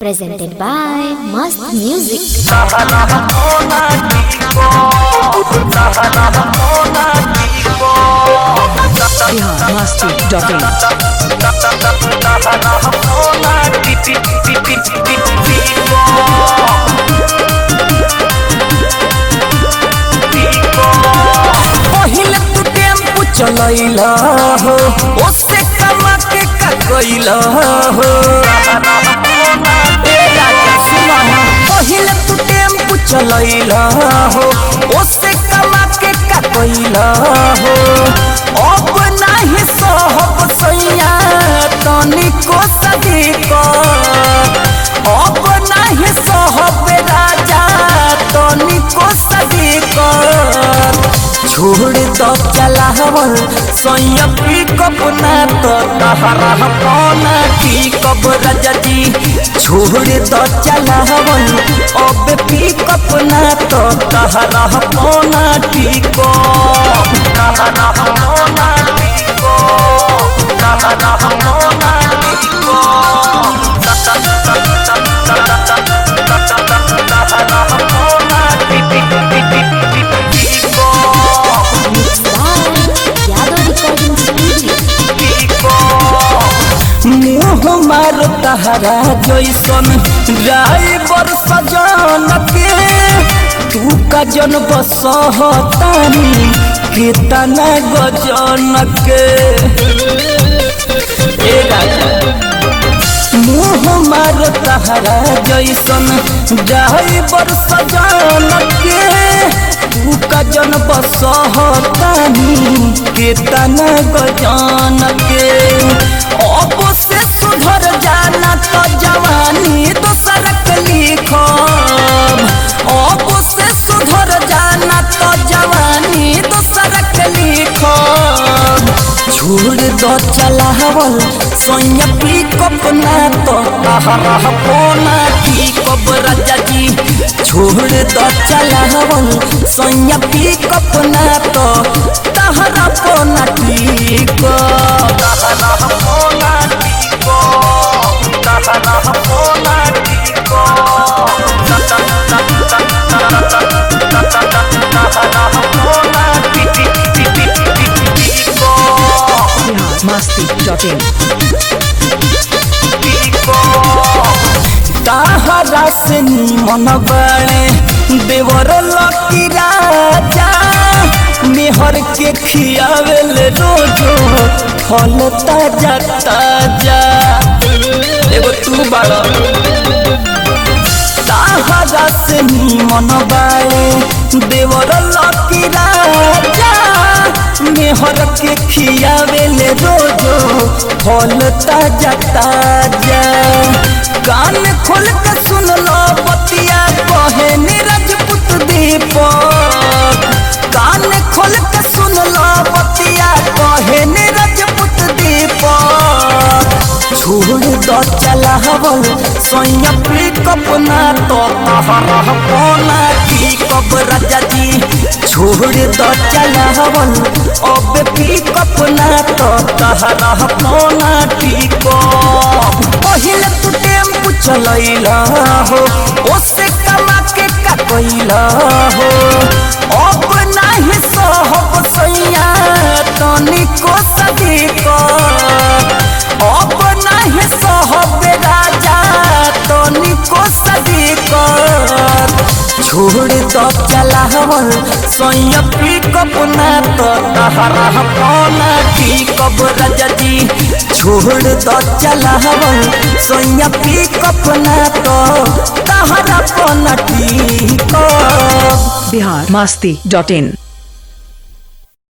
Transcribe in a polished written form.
Presented by Mast Music. पहिले तू tempo चलैला हो ओसे कमा के का कइला हो ए राजा सुना पहिले तू टेम्पू चलैला हो ओसे कमा के का कइला हो अब नाही सहब सैया तनिको सदिक अब नाही सहब राजा तनिको सदिक छोड़ दो चलावल सोया पिकअप ना तो तहरा पाना पिकअप राजा जी छोड़ दो चलावल अब पिकअप ना तो तहरा पाना पिकअप तहरा पाना पिकअप तहरा पाना मार तहरा जैसन ड्राइवर सजन के तू का जन बसहतानी कितना गजन के मुँह मार तहरा जैसन ड्राइवर सजन के तू का जन बसहतानी कितना गजन के अब से सुधर जाना तो जवानी दोसर के लिखब अब से सुधर जाना तो जवानी दोसर के लिखब छोड़ दो चलावल सोया पिकअप ना तो तहरा पोना पिकअप राजा जी छोड़ दो चलावल सोया पिकअप ना तो तहरा पोना पिकअप तहरा पोना Masti.in ताहरा से निमन बड़े देवर लकी राजा मेहर के खियावेल रोजो फल ताजा ताजा एगो तू बड़ा ताहरा से निमन बड़े देवर लकी राजा मेहर के खियावेल रोजो फल ताजा ताजा कान खोल के सुन लो बतिया कहे नीरजपुत दीपक कान खोल के सुन लो बतिया कहे नीरजपुत दीपक छोड़ दो चलावल सोया पिकअप ना तो तहरा पोना पिकअप राजा जी छोड़ दो चलावल अब पिकअप ना तो तहरा पोना पिकअप पहिले तू टेम्पू चलैला हो ओसे कमा के का कइला हो अब नाही सहब सैया तनिको सदिक अब नाही सहब राजा तनिको सदिक छोड़ दो चलावल सोया पिकअप ना तो तहरा पाना पिकअप राजा जी छोड़ दो चलावल सोया पिकअप ना तो तहरा पाना पिकअप Bihar Masti.in